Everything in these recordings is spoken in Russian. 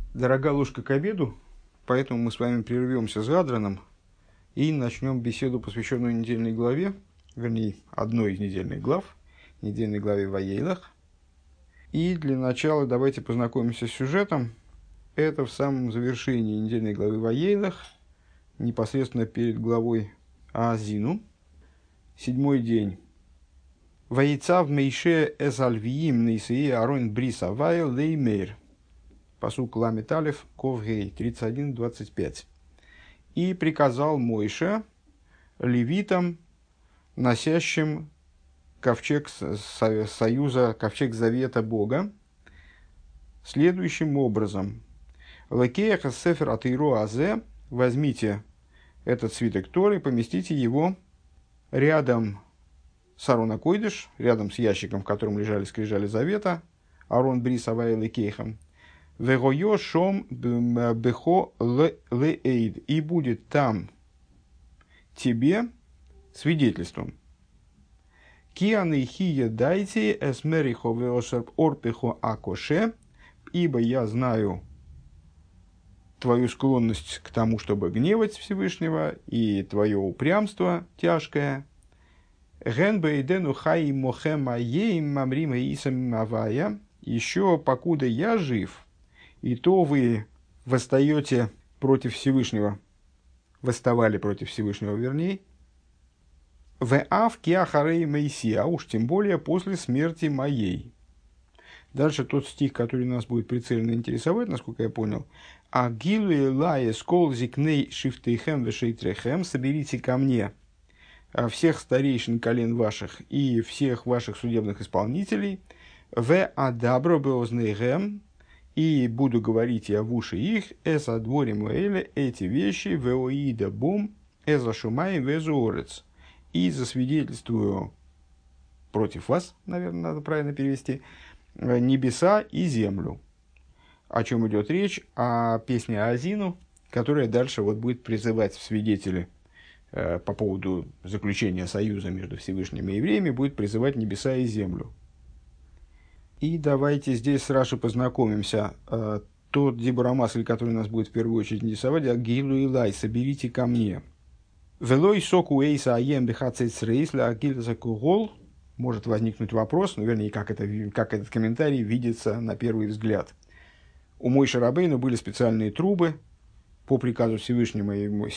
Дорога ложка к обеду, поэтому мы с вами прервемся с Гадраном и начнем беседу, посвященную недельной главе, вернее, одной из недельных глав, недельной главе Ваейлах. И для начала давайте познакомимся с сюжетом. Это в самом завершении недельной главы Ваейлах, непосредственно перед главой Аазину, 7-й день. Ваейцав Мейше Эзальвиим Нейсеи Арон Бриса Вайл Леймейр. Пасук Ламет Алеф Ковгей 31-25. И приказал Мойше левитам, носящим ковчег союза, ковчег завета Бога, следующим образом. Лекеяха сефер атейру азе, возьмите этот свиток Торы и поместите его рядом с Арона Койдыш, рядом с ящиком, в котором лежали скрижали завета, Арон Брис Авай Лекейхам, Вегойо шом бехо леэйд, и будет там тебе свидетельством. Кианы хия дайте эсмерихо веошерп орпихо акоше, ибо я знаю твою склонность к тому, чтобы гневать Всевышнего, и твое упрямство тяжкое. Ген бейдену хай мохем аеим мамрима исам авая, еще покуда я жив, и то вы восстаете против Всевышнего, восставали против Всевышнего, вернее, в авкиахарей мейси, а уж тем более после смерти моей. Дальше тот стих, который нас будет прицельно интересовать, насколько я понял. Агилу лае скол зикней шифтейхем вешейтрехем, соберите ко мне всех старейшин колен ваших и всех ваших судебных исполнителей, в адабро беознейхем, и буду говорить я в уши их, эса дворим эля, эти вещи, веоида бум, эза шумай везуорец, и засвидетельствую против вас, наверное, надо правильно перевести, небеса и землю. О чем идет речь? О песне Аазину, которая дальше вот будет призывать в свидетели по поводу заключения союза между Всевышним и евреями, будет призывать небеса и землю. И давайте здесь с Раши познакомимся. Тот дибурамасль, который нас будет в первую очередь интересовать, Агилу Илай, соберите ко мне. Велой соку эйса аем бихацейц рейсля агильза кугол. Может возникнуть вопрос, ну, вернее, как этот комментарий видится на первый взгляд. У Мойше Рабейну были специальные трубы, по приказу Всевышнего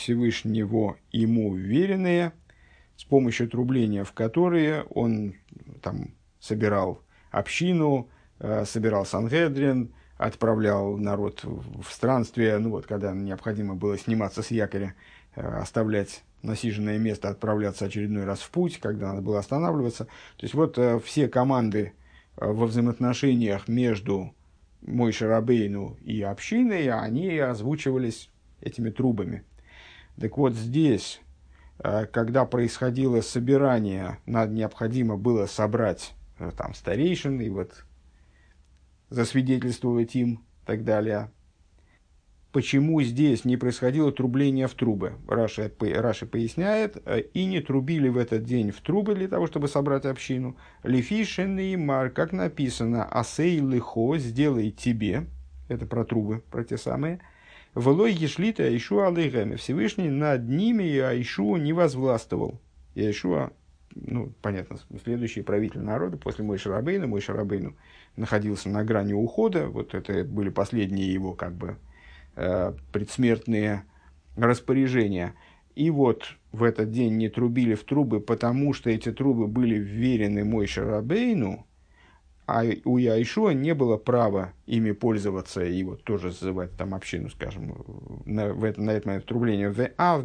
ему вверенные, с помощью трубления в которые он там собирал общину, собирал Сангедрин, отправлял народ в странствие, ну вот, когда необходимо было сниматься с якоря, оставлять насиженное место, отправляться очередной раз в путь, когда надо было останавливаться. То есть вот все команды во взаимоотношениях между Мойше Рабейну и общиной, они озвучивались этими трубами. Так вот здесь, когда происходило собирание, необходимо было собрать там старейшин и вот засвидетельствовать им и так далее. Почему здесь не происходило трубление в трубы? Раши поясняет, и не трубили в этот день в трубы для того, чтобы собрать общину. Лефишен и мар, как написано, асей лихо, сделай тебе, это про трубы, про те самые, влой ешлита Аишу алейгэме, Всевышний над ними и Аишу не возвластвовал. И Аишуа, ну, понятно, следующий правитель народа после Мойше Рабейну находился на грани ухода, вот это были последние его, как бы, предсмертные распоряжения. И вот в этот день не трубили в трубы, потому что эти трубы были вверены Мойше Рабейну, а у Яишуа не было права ими пользоваться и вот тоже созывать там общину, скажем, на этот момент трубления. А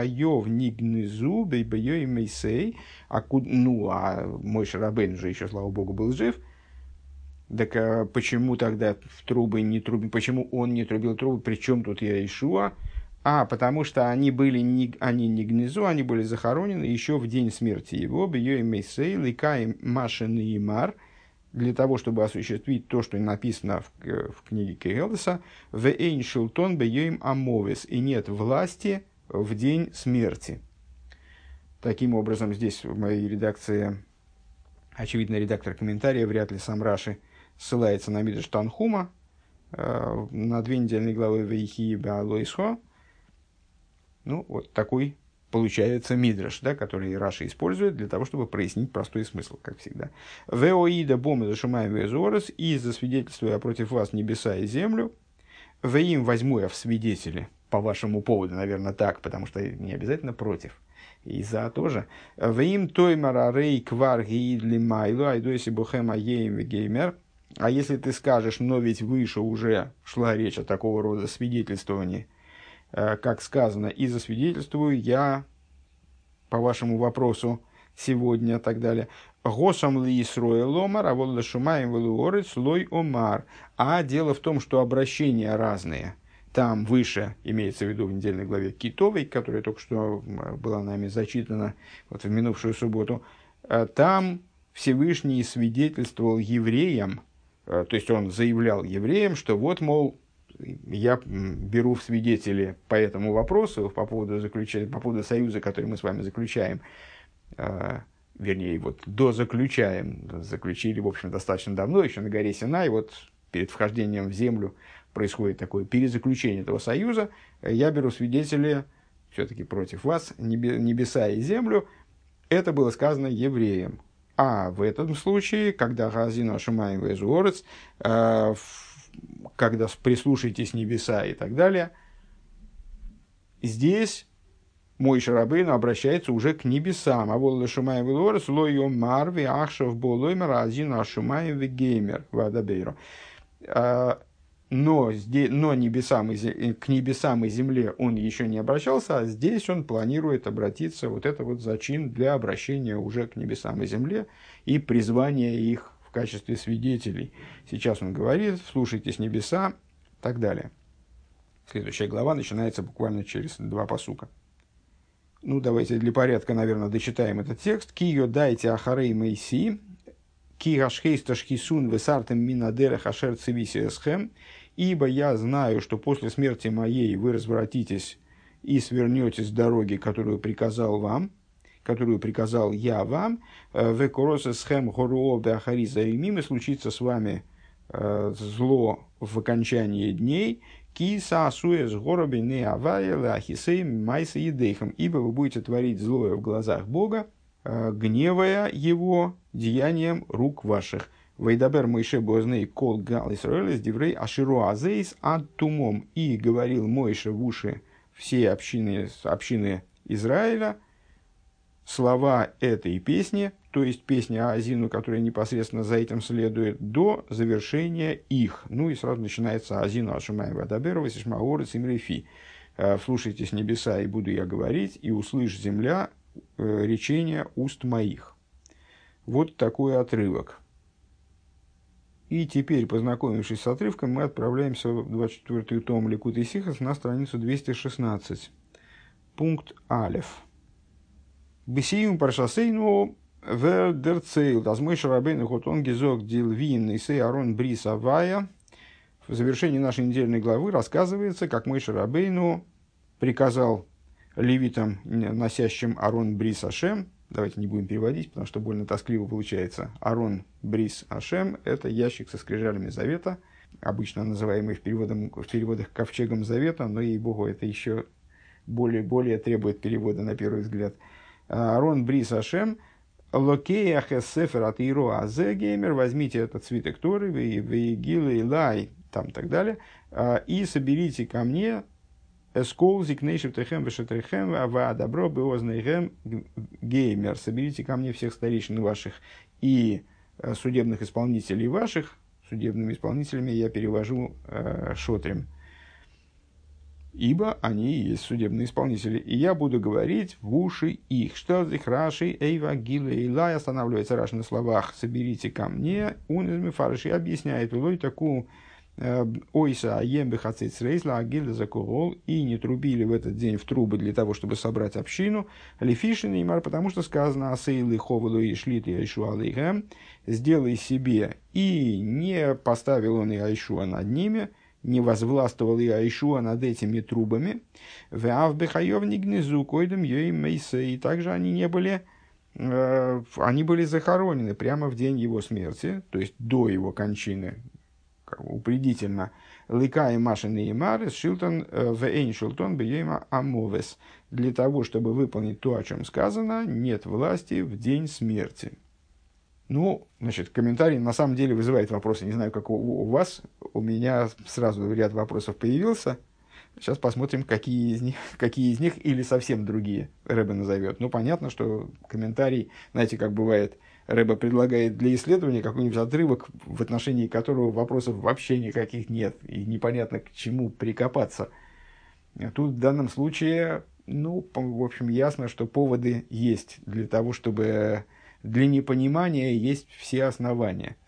Мойше Рабейну же еще, слава богу, был жив. Так почему тогда в трубы не трубили, почему он не трубил трубы, причем тут Яишуа? Потому что они не гнезу, они были захоронены еще в день смерти его, бьёй мейсей, ликаем машин и мар, для того, чтобы осуществить то, что написано в книге Кегелдеса, в эйн шилтон бьёйм амовес, и нет власти в день смерти. Таким образом, здесь в моей редакции, очевидно, редактор комментария, вряд ли сам Раши, ссылается на Мидраш Танхума, на 2 недельные главы Вейхи Беалойсхо. Ну, вот такой получается мидраш, да, который Раши использует для того, чтобы прояснить простой смысл, как всегда. «Веоида бомы зашумаем везорос, и засвидетельствуя против вас небеса и землю, веим возьму я в свидетели по вашему поводу», наверное, так, потому что не обязательно против, и за тоже. «Веим тоймар арей квар гиидли майлу, айдойси бухем аеем вегеймер». А если ты скажешь, но ведь выше уже шла речь о такого рода свидетельствовании, как сказано, и засвидетельствую я по вашему вопросу сегодня, и так далее. Гошам ли Исроэл омар, а вот лешумаем велуорец лой омар. А дело в том, что обращения разные. Там выше, имеется в виду в недельной главе Китовой, которая только что была нами зачитана вот в минувшую субботу, там Всевышний свидетельствовал евреям, то есть он заявлял евреям, что вот, мол, я беру в свидетели по этому вопросу, по поводу союза, который мы с вами заключаем, вернее, вот заключили, в общем, достаточно давно, еще на горе Синай, вот перед вхождением в землю происходит такое перезаключение этого союза, я беру свидетели все-таки против вас, небеса и землю, это было сказано евреям. А в этом случае, когда Газину Ашумаем Везуорец, когда прислушайтесь небеса и так далее, здесь Мойше Рабейну обращается уже к небесам. А вот Шумаем Велорес, Лойо Марви, Ахшев Болоймер, Азину Ашумаем Вегеймер, Вадабейро. Но к небесам и земле он еще не обращался, а здесь он планирует обратиться, вот это вот зачин для обращения уже к небесам и земле и призвания их в качестве свидетелей. Сейчас он говорит, слушайтесь небеса, и так далее. Следующая глава начинается буквально через 2 пасука. Ну, давайте для порядка, наверное, дочитаем этот текст. «Кио дайте ахарей мейси, ки гашхейста шхисун весартем минадерех ашер цивиси эсхэм, ибо я знаю, что после смерти моей вы развратитесь и свернете с дороги, которую приказал я вам, векорос эсхэм гороо беахариза имим, и случится с вами зло в окончании дней, киса асуэс гороби не авая ахисей майса едейхам, ибо вы будете творить злое в глазах Бога, гневая его деянием рук ваших. Вейдабер Мойше бозней кол гал Исраэль диврей аширу азейс ад тумом. И говорил Мойше в уши всей общины Израиля слова этой песни, то есть песни Аазину, которая непосредственно за этим следует, до завершения их. Ну и сразу начинается Аазину Ашумай Вадабер Васишмаорец Имрефи. Вслушайтесь небеса, и буду я говорить, и услышь земля речения уст моих. Вот такой отрывок. И теперь, познакомившись с отрывком, мы отправляемся в 24-й том Ликут Исихас на страницу 216. Пункт Алеф. Бесиум паршасейну вердерцейл. Дазмойш рабейну хот он гизок дилвин и сей арон брис авая. В завершении нашей недельной главы рассказывается, как Мойше Рабейну приказал левитам, носящим Арон Брис Ашем, давайте не будем переводить, потому что больно тоскливо получается, Арон Брис Ашем – это ящик со скрижалями завета, обычно называемый в переводах ковчегом завета, но, ей-богу, это еще более требует перевода на первый взгляд. Арон Брис Ашем – Локея Хессефер от Иро Азе Геймер, возьмите этот свиток Торы, Вейгилы Лай, там так далее, и соберите ко мне Эскол зикнейшев техем вешетрехем ва добро беознейхем геймер. Соберите ко мне всех старейшин ваших и судебных исполнителей ваших. Судебными исполнителями я перевожу шотрем. Ибо они и есть судебные исполнители. И я буду говорить в уши их. Что их Раши, Эйва, Гила и Лай. Останавливается Раши на словах «соберите ко мне». Он из Мефарши объясняет «Улой такую ойса аембе хацец рейсла агилда закурол», и не трубили в этот день в трубы для того, чтобы собрать общину. Лефишин и мар, потому что сказано «асейлы ховалу и шлит и айшу алейхэм», сделай себе, и не поставил он и айшуа над ними, не возвластвовал и айшуа над этими трубами. Веавбехайовник гнезу койдем ей мейсе, и также они были захоронены прямо в день его смерти, то есть до его кончины, упредительно, ликай машин и марис шилтон вейн шилтон бейма амовес. Для того, чтобы выполнить то, о чем сказано, нет власти в день смерти. Ну, значит, комментарий на самом деле вызывает вопросы. Не знаю, как у вас. У меня сразу ряд вопросов появился. Сейчас посмотрим, какие из них или совсем другие Рэбе назовет. Ну, понятно, что комментарий, знаете, как бывает, Рэбе предлагает для исследования какой-нибудь отрывок, в отношении которого вопросов вообще никаких нет, и непонятно, к чему прикопаться. Тут в данном случае, ну, в общем, ясно, что поводы есть для того, чтобы для непонимания есть все основания.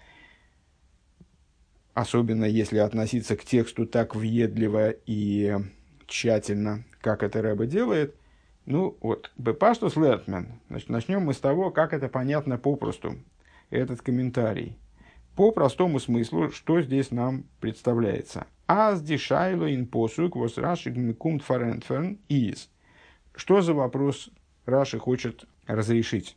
Особенно если относиться к тексту так въедливо и тщательно, как это Рэбе делает. Ну вот, «Бепаштус лертмен». Значит, начнем мы с того, как это понятно попросту, этот комментарий. По простому смыслу, что здесь нам представляется. «Аз дишайло ин посук вос раши гмикумт фарентферн из». Что за вопрос Раши хочет разрешить?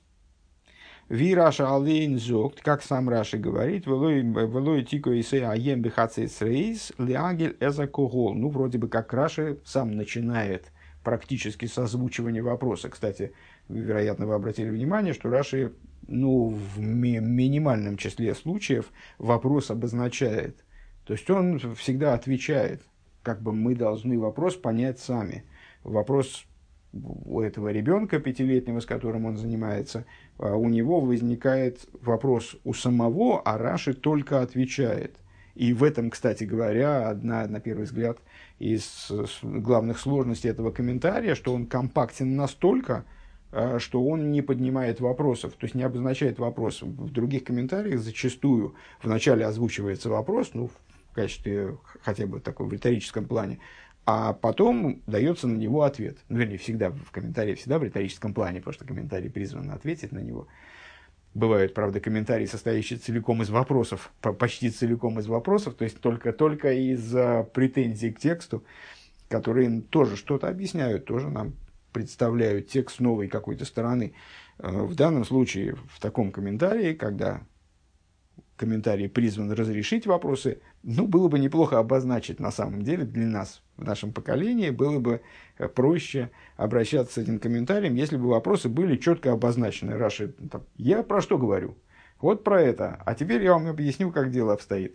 Ви Раша алейн зогт, как сам Раши говорит, велой тико исе аем бихацейс рейс лиагель эзакогол. Ну, вроде бы как Раши сам начинает практически с озвучивания вопроса. Кстати, вероятно, вы обратили внимание, что Раши, ну, в минимальном числе случаев вопрос обозначает. То есть он всегда отвечает, как бы мы должны вопрос понять сами. Вопрос у этого ребенка пятилетнего, с которым он занимается, у него возникает вопрос у самого, а Раши только отвечает. И в этом, кстати говоря, одна, на первый взгляд, из главных сложностей этого комментария, что он компактен настолько, что он не поднимает вопросов, то есть не обозначает вопрос. В других комментариях зачастую вначале озвучивается вопрос, ну, в качестве хотя бы такой в риторическом плане, а потом дается на него ответ. Ну, вернее, всегда в комментарии, всегда в риторическом плане, потому что комментарий призван ответить на него. Бывают, правда, комментарии, состоящие целиком из вопросов, почти целиком из вопросов, то есть только из претензий к тексту, которые тоже что-то объясняют, тоже нам представляют текст с новой какой-то стороны. В данном случае, в таком комментарии, когда комментарий призван разрешить вопросы, ну, было бы неплохо обозначить на самом деле для нас, в нашем поколении, было бы проще обращаться с этим комментарием, если бы вопросы были четко обозначены. Раши, я про что говорю? Вот про это. А теперь я вам объясню, как дело обстоит.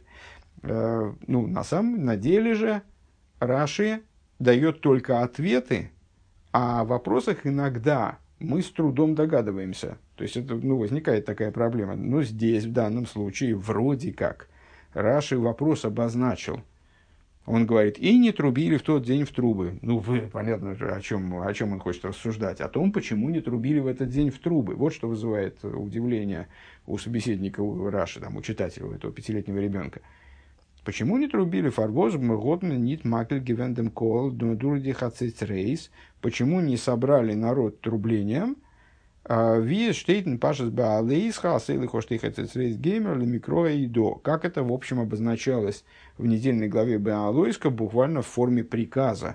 Ну, на деле же Раши дает только ответы, а о вопросах иногда мы с трудом догадываемся. То есть, это, ну, возникает такая проблема. Но здесь, в данном случае, вроде как, Раши вопрос обозначил. Он говорит, и не трубили в тот день в трубы. Ну, понятно, о чем он хочет рассуждать. О том, почему не трубили в этот день в трубы. Вот что вызывает удивление у собеседника, у Раши, там, у читателя, у этого пятилетнего ребенка. Почему не трубили фаргоз, мготн, нит, макель, гивендем, кол, дурди, хацец, рейс? Почему не собрали народ трублением? Ви штейтен пашес баалейс, хасейлы хоштей хацец, рейс, геймер, лемикро и до. Как это, в общем, обозначалось в недельной главе Беалойска, буквально в форме приказа.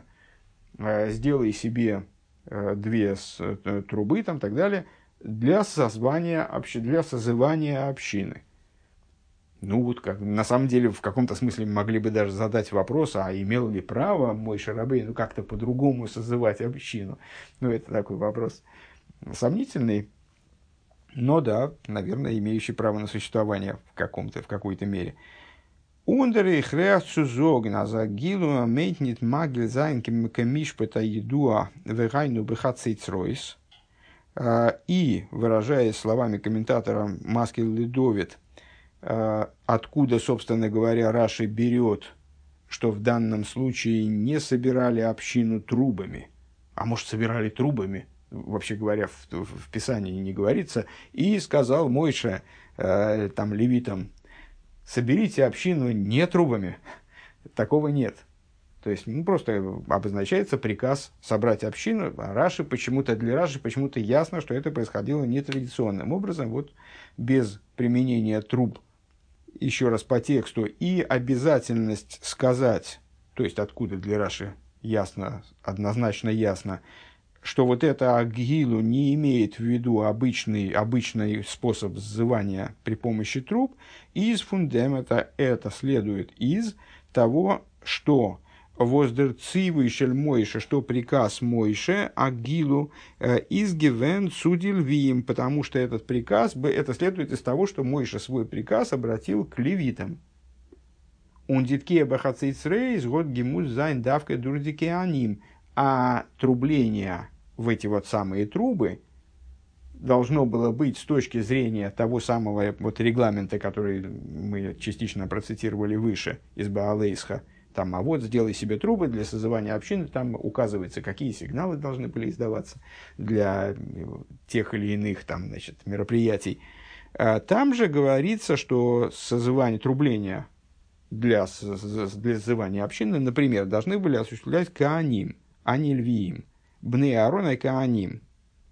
Сделай себе две трубы, там, так далее, для созывания общины. Ну, вот как, на самом деле, в каком-то смысле могли бы даже задать вопрос, а имел ли право Мойше Рабейну как-то по-другому созывать общину? Ну, это такой вопрос сомнительный, но да, наверное, имеющий право на существование в какой-то мере. Ундеры хреацу зогна за гилу мейтнит магель зайнким камишпета едуа вегайну бехацейцройс. И, выражаясь словами комментатора Маскил Ледовит, откуда, собственно говоря, Раши берет, что в данном случае не собирали общину трубами, а может, собирали трубами, вообще говоря, в Писании не говорится, и сказал Мойше, там, левитам, соберите общину не трубами, такого нет. То есть, ну, просто обозначается приказ собрать общину, а для Раши почему-то ясно, что это происходило нетрадиционным образом, вот без применения труб. Еще раз по тексту, и обязательность сказать, то есть откуда для Раши ясно, однозначно ясно, что вот это агилу не имеет в виду обычный способ сзывания при помощи труб, из фундамента это следует из того, что воздерцивый шель Мойше, что приказ Мойше Агилу изгивен судил виим, потому что этот приказ, это следует из того, что Мойше свой приказ обратил к левитам. Он дитке бахацейцрейс год гимус зайн давкой дурдике аним, а трубление в эти вот самые трубы должно было быть с точки зрения того самого вот регламента, который мы частично процитировали выше из Баалейсха. Там, а вот сделай себе трубы для созывания общины, там указывается, какие сигналы должны были издаваться для тех или иных там, значит, мероприятий. Там же говорится, что созывание, трубления для созывания общины, например, должны были осуществлять Кааним, а не Львиим. Бней Аарона и Кааним.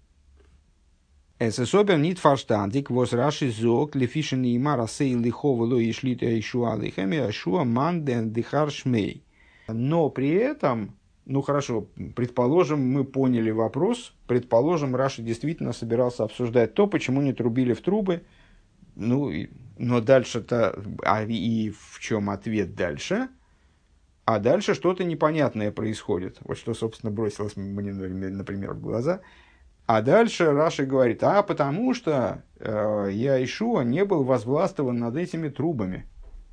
Es ist aber nicht verstandig, was Rashi sagt, lefischen immer asei lichova lo ишлит Йешуа лихем, Йешуа ман ден дихар шмей. Но при этом, ну хорошо, предположим, мы поняли вопрос, предположим, Раши действительно собирался обсуждать то, почему не трубили в трубы, ну, но дальше-то, и в чем ответ дальше? А дальше что-то непонятное происходит. Вот что, собственно, бросилось мне, например, в глаза. А дальше Раши говорит, потому что Йешуа не был возвластвован над этими трубами.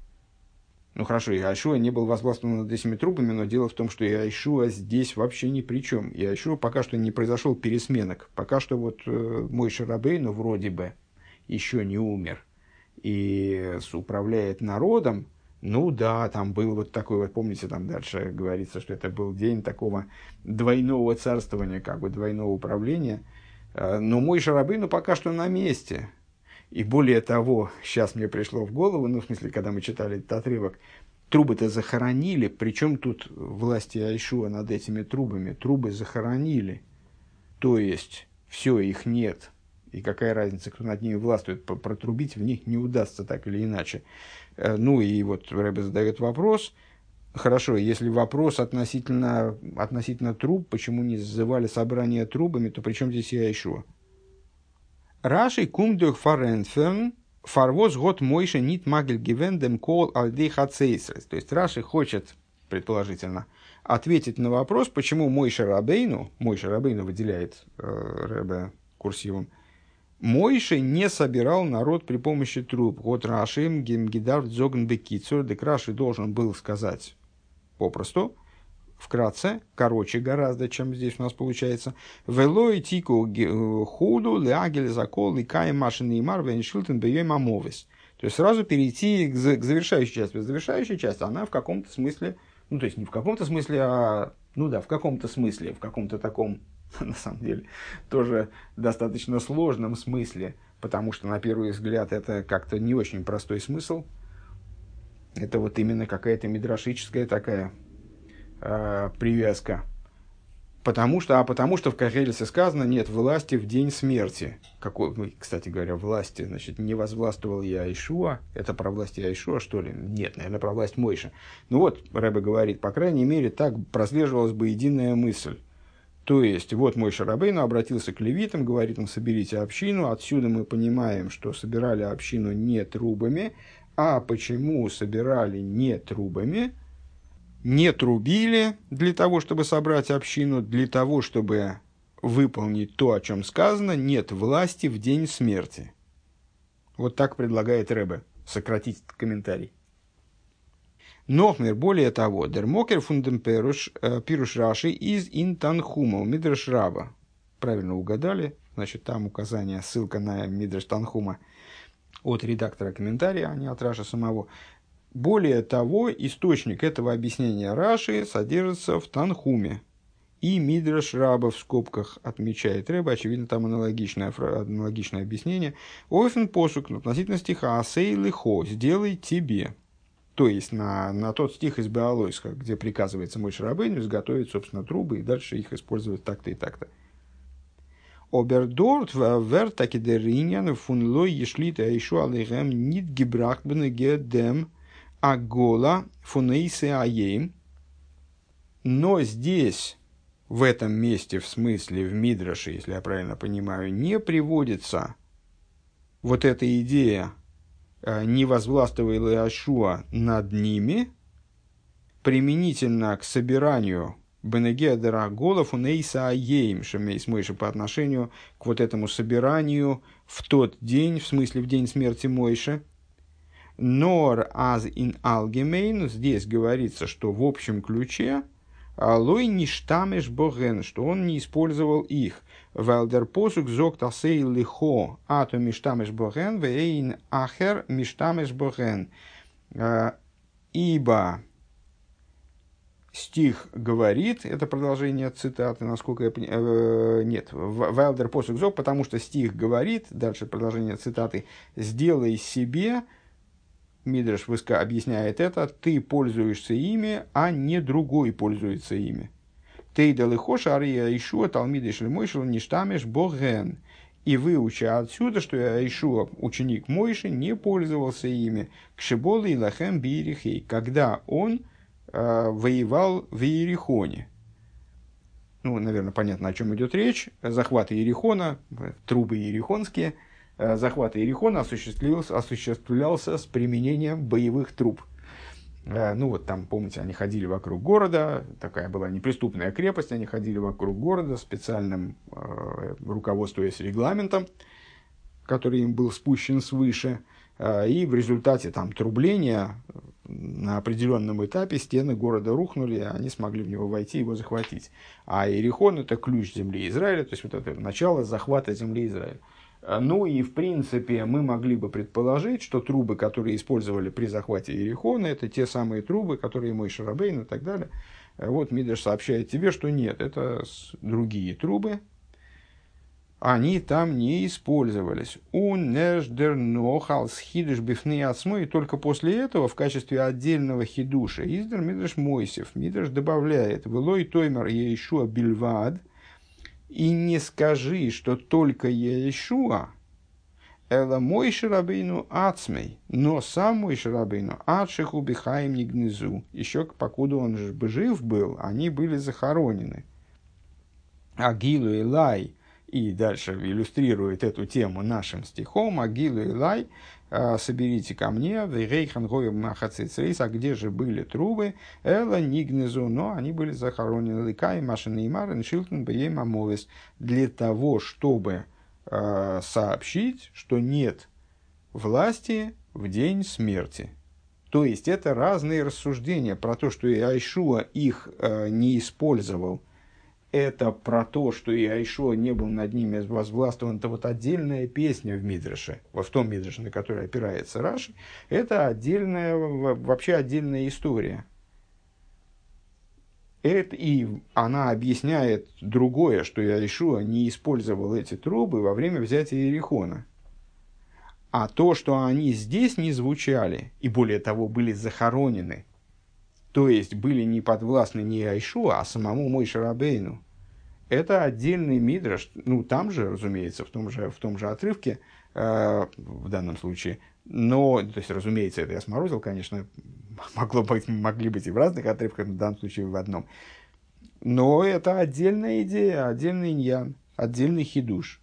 Ну хорошо, Йешуа не был возвластвован над этими трубами, но дело в том, что Йешуа здесь вообще ни при чем. Йешуа пока что не произошел пересменок. Пока что вот Мойше Рабейну вроде бы еще не умер и управляет народом. Ну да, там был вот такой вот, помните, там дальше говорится, что это был день такого двойного царствования, как бы двойного управления. Но Мойше Рабейну пока что на месте. И более того, сейчас мне пришло в голову, ну в смысле, когда мы читали этот отрывок, трубы-то захоронили, причем тут власти Йешуа над этими трубами, трубы захоронили. То есть, все, их нет. И какая разница, кто над ними властвует, протрубить в них не удастся так или иначе. Ну и вот Ребе задает вопрос. Хорошо, если вопрос относительно труб, почему не сзывали собрание трубами, то при чем здесь Йешуа? Раши кумдух фаренферн фарвоз год мойше нит магель гивендем кол альдей хацейсрес. То есть Раши хочет, предположительно, ответить на вопрос, почему Мойше Рабейну выделяет Ребе курсивом, Мойше не собирал народ при помощи труб. Вот Раши гимгидар дзогн бекицур, дек Раши должен был сказать попросту, вкратце, короче гораздо, чем здесь у нас получается. Велой тику худу леагель закол и каем машин и мар веншилтен бейой мамовис. То есть сразу перейти к завершающей части. Завершающая часть, она в каком-то смысле, ну то есть не в каком-то смысле, а ну да, в каком-то смысле, в каком-то таком, на самом деле, тоже достаточно сложном смысле, потому что, на первый взгляд, это как-то не очень простой смысл. Это вот именно какая-то мидрашическая такая привязка. Потому что в Кахелесе сказано, нет власти в день смерти. Какой, кстати говоря, власти, значит, не возвластвовал я Йешуа. Это про власть Йешуа, что ли? Нет, наверное, про власть Мойше. Ну вот, Ребе говорит, по крайней мере, так прослеживалась бы единая мысль. То есть, вот Мойше Рабейну обратился к левитам, говорит им, соберите общину. Отсюда мы понимаем, что собирали общину не трубами. А почему собирали не трубами? Не трубили для того, чтобы собрать общину, для того, чтобы выполнить то, о чем сказано, нет власти в день смерти. Вот так предлагает Ребе сократить комментарий. Нохмер, более того, дермокер фундем пируш Раши из интанхума, мидраш раба. Правильно угадали, значит, там указание, ссылка на мидраш Танхума от редактора комментария, а не от Раши самого. Более того, источник этого объяснения Раши содержится в Танхуме. И мидраш раба в скобках отмечает Ребе, очевидно, там аналогичное объяснение. Офен посук относительно стиха «Асей лихо» – «сделай тебе». То есть, на тот стих из Беалойска, где приказывается Мойше Рабейну изготовить, собственно, трубы и дальше их использовать так-то и так-то. Обердорт вертаки дериньян фунлой ешлита еще алейхем нит гибрах бенегедем агола фунейсе аеем. Но здесь, в этом месте, в смысле, в Мидраше, если я правильно понимаю, не приводится вот эта идея «не возвластвовал Йешуа над ними», применительно к собиранию Бенегедера Голов у Нейса Аеем Шемейс Мойши по отношению к вот этому собиранию в тот день, в смысле в день смерти Мойши. Нор аз ин алгемейн, здесь говорится, что в общем ключе лой ништамеш боген, что он не использовал их. Валдер посук зок тасей лихо, ато миштамеш боген, вейн ахер миштамеш боген. Ибо стих говорит, это продолжение цитаты, насколько я понимаю, нет, Вайлдер посук зок, потому что стих говорит, дальше продолжение цитаты, сделай себе, Мидраш объясняет это, ты пользуешься ими, а не другой пользуется ими. Ты далыхош ария Ишуа талмидиш льмойшел ништамеш боген. И выучи отсюда, что Ишуа, ученик Мойши, не пользовался ими. Кшеболы и лахем биерихей, когда он воевал в Иерихоне. Ну, наверное, понятно, о чем идет речь. Захват Иерихона, трубы иерихонские, захват Иерихона осуществлялся с применением боевых труб. Ну, вот там, помните, они ходили вокруг города, такая была неприступная крепость, они ходили вокруг города специальным, руководствуясь регламентом, который им был спущен свыше, и в результате там трубления на определенном этапе стены города рухнули, они смогли в него войти и его захватить. А Иерихон – это ключ земли Израиля, то есть вот это начало захвата земли Израиля. Ну и в принципе мы могли бы предположить, что трубы, которые использовали при захвате Иерихона, это те самые трубы, которые Мойше Рабейну и так далее. Вот Мидраш сообщает тебе, что нет, это другие трубы, они там не использовались. И только после этого в качестве отдельного хидуша издер Мидраш Мойсев. Мидраш добавляет «Велой тоймер Еишуа бильвад». И не скажи, что только Еишуа, эла Мойше Рабейну ацмей, но сам Мойше Рабейну адшиху бихаим нигнезу. Еще покуда он жив был, они были захоронены. Агилу Илай, и дальше иллюстрирует эту тему нашим стихом, Агилу Илай, соберите ко мне, вейрейхан гоем махацицрейс, а где же были трубы, эла нигнезу, но они были захоронены, ликай, машин и марин, шилтен, бейем амовес, для того, чтобы сообщить, что нет власти в день смерти. То есть, это разные рассуждения про то, что Иешуа их не использовал. Это про то, что Иешуа не был над ними возглавствован. Это вот отдельная песня в Мидраше, вот в том Мидраше, на который опирается Раши. Это отдельная, вообще отдельная история. И она объясняет другое, что Иешуа не использовал эти трубы во время взятия Иерихона. А то, что они здесь не звучали, и более того, были захоронены, то есть были не подвластны не Иешуа, а самому Мойше Рабейну, это отдельный мидраш, ну там же, разумеется, в том же отрывке, в данном случае, но, то есть, разумеется, это я сморозил, конечно, могли быть и в разных отрывках, в данном случае в одном, но это отдельная идея, отдельный иньян, отдельный хидуш.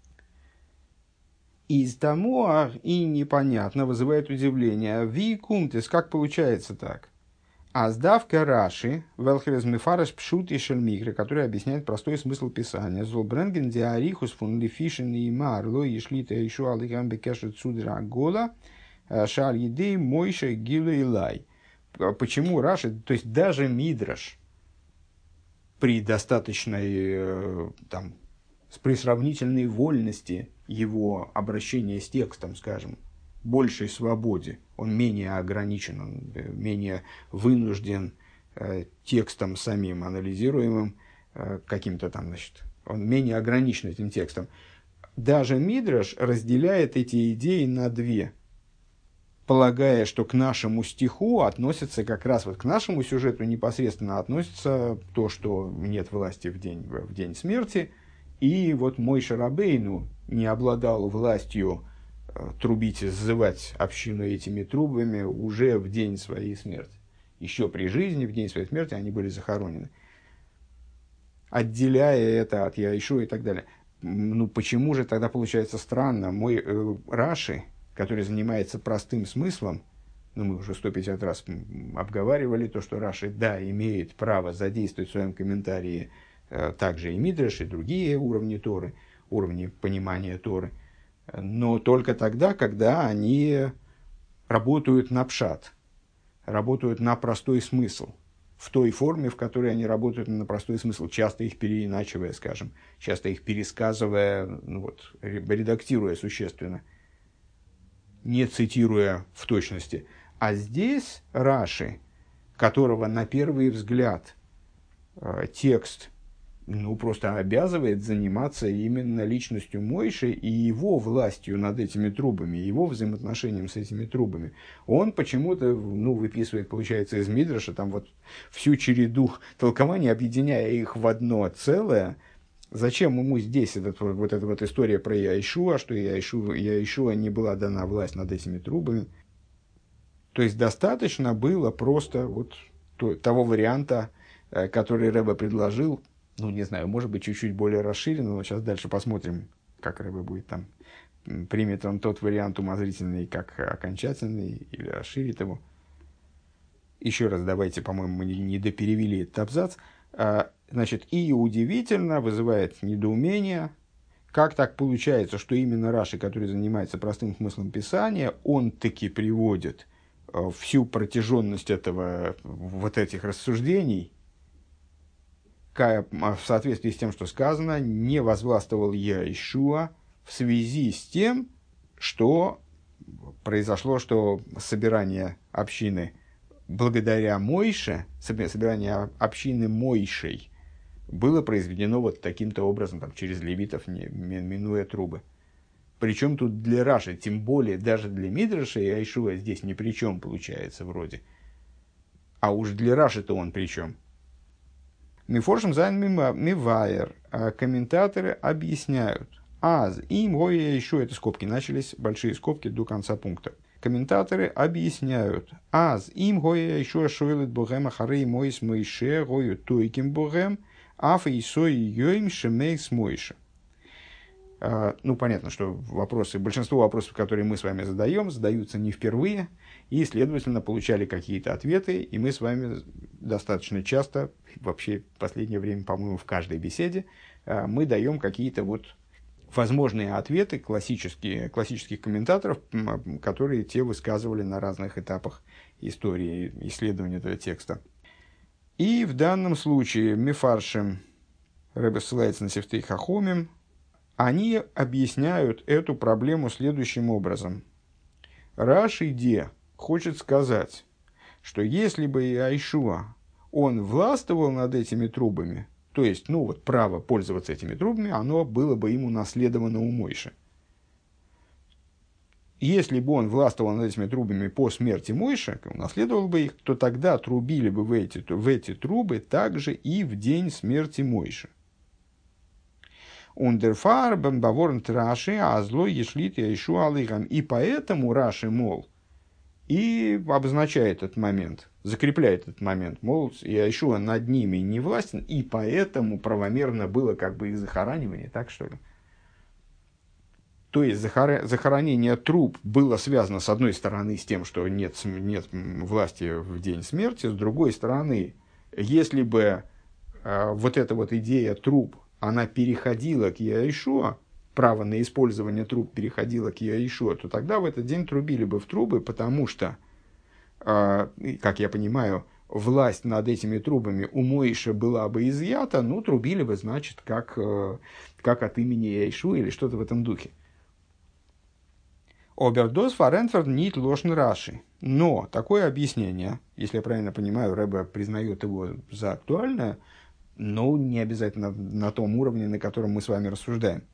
Из тому и непонятно, вызывает удивление. Викумтес, как получается так? А сдавка Раши, Велхерез Мефареш Пшут и Шельмигры, который объясняет простой смысл писания. Золбренген диарихус фун лифишен и марло и шлита еще алигам бекешет судра гола шаль едей мойша гилу и лай. Почему Раши, то есть даже Мидраш, при достаточной, при сравнительной вольности его обращения с текстом, скажем, большей свободе, он менее ограничен, он менее вынужден текстом самим анализируемым, каким-то там, он менее ограничен этим текстом. Даже Мидраш разделяет эти идеи на две, полагая, что к нашему стиху относится как раз вот к нашему сюжету непосредственно относится то, что нет власти в день смерти, и вот Мойше Рабейну не обладал властью трубить и сзывать общину этими трубами уже в день своей смерти. Еще при жизни, в день своей смерти, они были захоронены. Отделяя это от Иешуа и так далее. Ну, почему же тогда получается странно? Мой Раши, который занимается простым смыслом, Но мы уже 150 раз обговаривали то, что Раши, да, имеет право задействовать в своем комментарии также и Мидраш, и другие уровни Торы, уровни понимания Торы, но только тогда, когда они работают на пшат, работают на простой смысл, в той форме, в которой они работают на простой смысл, часто их переиначивая, скажем, часто их пересказывая, редактируя существенно, не цитируя в точности. А здесь Раши, которого на первый взгляд текст просто обязывает заниматься именно личностью Мойши и его властью над этими трубами, его взаимоотношением с этими трубами. Он почему-то выписывает, получается, из Мидраша там всю череду толкований, объединяя их в одно целое. Зачем ему здесь эта история про Яишуа, что Яишуа не была дана власть над этими трубами? То есть достаточно было просто того варианта, который Ребе предложил, не знаю, может быть, чуть-чуть более расширенно, но сейчас дальше посмотрим, как Ребе будет там, примет он тот вариант умозрительный, как окончательный, или расширит его. Еще раз давайте, по-моему, мы не доперевели этот абзац. Значит, и удивительно, вызывает недоумение, как так получается, что именно Раши, который занимается простым смыслом Писания, он таки приводит всю протяженность этих рассуждений, в соответствии с тем, что сказано, не возвластвовал Яишуа в связи с тем, что произошло, что собирание общины благодаря Мойше, собирание общины Мойшей было произведено таким-то образом, через левитов, минуя трубы. Причем тут для Раши, тем более даже для Мидраша, Яишуа здесь ни при чем получается вроде. А уж для Раши-то он при чем? Мифоршим зайн мивайер. Комментаторы объясняют. Аз им гоя еще, это скобки начались, большие скобки до конца пункта. Комментаторы объясняют. Аз им гоя еще шойлет богем ахарей мойс мойше гою тойким богем аф и сой йоим шемейс мойше. Понятно, что большинство вопросов, которые мы с вами задаем, задаются не впервые, и, следовательно, получали какие-то ответы, и мы с вами достаточно часто, вообще в последнее время, по-моему, в каждой беседе, мы даем какие-то возможные ответы классических комментаторов, которые те высказывали на разных этапах истории исследования этого текста. И в данном случае Мефаршим, Ребе ссылается на Сефтей Хахомим, они объясняют эту проблему следующим образом. Раши Де хочет сказать, что если бы Яишуа, он властвовал над этими трубами, то есть, право пользоваться этими трубами, оно было бы ему наследовано у Мойши. Если бы он властвовал над этими трубами по смерти Мойши, унаследовал бы их, то тогда трубили бы в эти трубы также и в день смерти Мойши. Ундерфарбен баворнт Раши, а зло ешлит Яишуа алейхам. И поэтому Раши, и обозначает этот момент, закрепляет этот момент, Яишуа над ними не властен, и поэтому правомерно было их захоранивание, так что ли? То есть захоронение труб было связано, с одной стороны, с тем, что нет власти в день смерти, с другой стороны, если бы эта идея труб, она переходила к Яишуа, право на использование труб переходило к Яишуа, то тогда в этот день трубили бы в трубы, потому что, как я понимаю, власть над этими трубами у Мойши была бы изъята, трубили бы, значит, как от имени Яишуа или что-то в этом духе. Обердос фарентфорд нит лошн Раши. Но такое объяснение, если я правильно понимаю, Ребе признает его за актуальное, но не обязательно на том уровне, на котором мы с вами рассуждаем.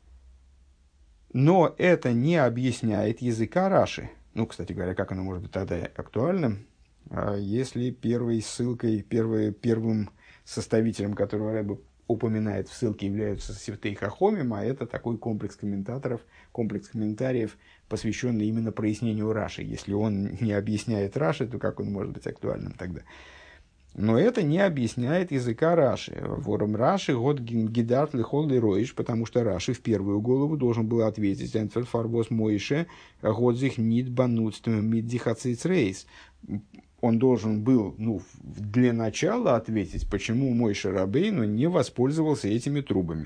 Но это не объясняет языка Раши. Кстати говоря, как оно может быть тогда актуальным, если первым составителем, которого Ребе упоминает в ссылке, являются Сефтей Хахомим, а это такой комплекс комментариев, посвященный именно прояснению Раши. Если он не объясняет Раши, то как он может быть актуальным тогда? Но это не объясняет языка Раши. Вором Раши год гидарт лихол лироиш, потому что Раши в первую голову должен был ответить «Энфер фарбос Мойше год зих нит банутством миддихацит рейс». Он должен был, для начала ответить, почему Мойше Рабейну не воспользовался этими трубами.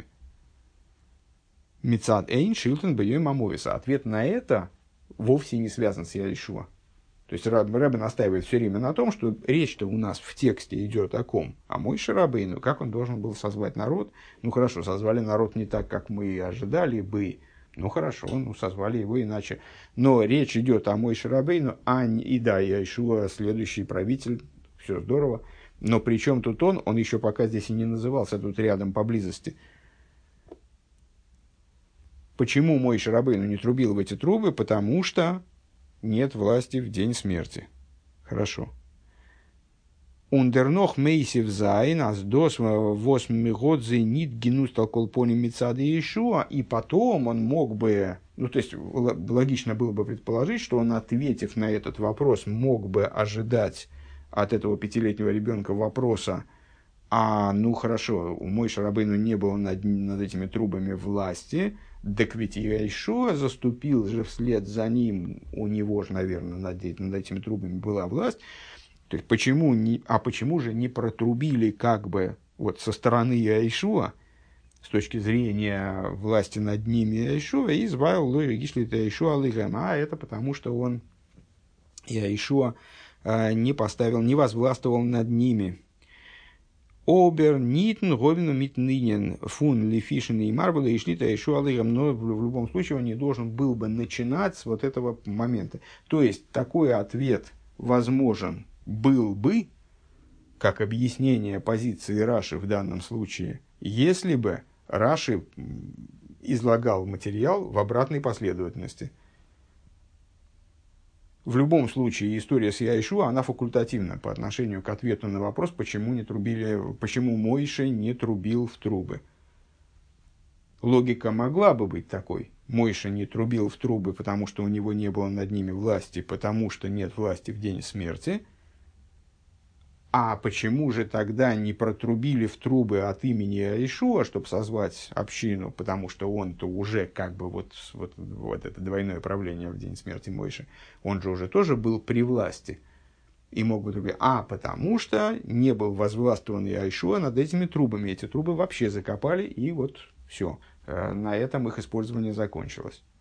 Мицад эйн шилтен бьём амовиса. Ответ на это вовсе не связан с Яишуа. То есть Рэбе настаивает все время на том, что речь-то у нас в тексте идет о ком? О Мойше Рабейну. Как он должен был созвать народ? Хорошо, созвали народ не так, как мы ожидали бы. Хорошо, созвали его иначе. Но речь идет о Мойше Рабейну, и Яишуа следующий правитель. Все здорово. Но при чем тут он еще пока здесь и не назывался, тут рядом, поблизости. Почему Мойше Рабейну не трубил в эти трубы? Потому что нет власти в день смерти. Хорошо. Ундернох мейсив зайн, аз дос восьми годзе нит генус толколпони мицады Иешуа, и потом он мог бы, то есть логично было бы предположить, что он, ответив на этот вопрос, мог бы ожидать от этого 5-летнего ребенка вопроса: хорошо, у Мойше Рабейну не было над этими трубами власти, так ведь Иешуа заступил же вслед за ним, у него же, наверное, над этими трубами была власть. То есть, почему же не протрубили как бы со стороны Иешуа, с точки зрения власти над ними Иешуа, и звал Лой Гишлит Иешуа Лыгэм, это потому, что он Иешуа не возвластвовал над ними. Обер нитн говину митнынен фун лифишин и марбула и шлита Иешуа Лыгэм, но в любом случае он не должен был бы начинать с вот этого момента. То есть, такой ответ возможен был бы, как объяснение позиции Раши в данном случае, если бы Раши излагал материал в обратной последовательности. В любом случае, история с Яишуа, она факультативна по отношению к ответу на вопрос, почему Мойше не трубил в трубы. Логика могла бы быть такой: Мойше не трубил в трубы, потому что у него не было над ними власти, потому что нет власти в день смерти. А почему же тогда не протрубили в трубы от имени Иешуа, чтобы созвать общину, потому что он-то уже как бы вот это двойное правление в день смерти Мойши, он же уже тоже был при власти и мог бы трубить. Потому что не был возвластвован Иешуа над этими трубами. Эти трубы вообще закопали, и вот все. На этом их использование закончилось.